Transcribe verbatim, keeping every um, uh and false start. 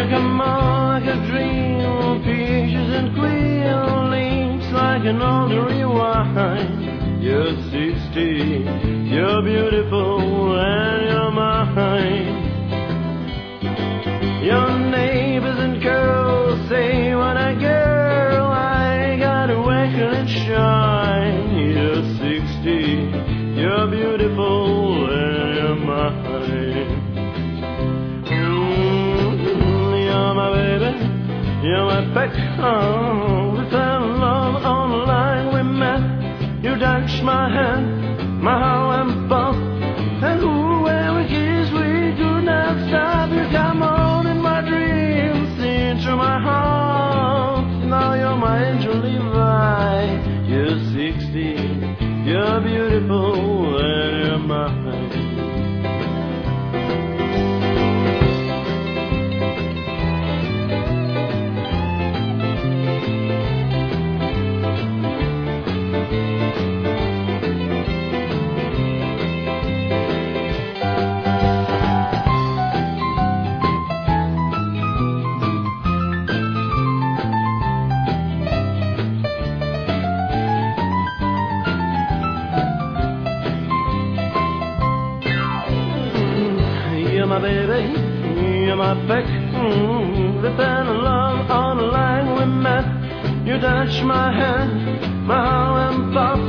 come on like a dream, peaches and quail leaves like an old rewind. You're sixty, you're beautiful, and you're mine. Your neighbors and girls say, what a girl, I gotta wake and shine. You're sixty, you're beautiful, and you're mine. You're my peck, oh, we fell in love on the line we met. You touched my hand, my heart went bump, and ooh, when we kissed, we could not stop. You come on in my dreams, into my heart. Now you're my angel Levi. You're sixty, you're beautiful, and you're mine. You're my baby, you're my peck, mm, we fell in love on the line we met. You touched my hand, my heart went pop,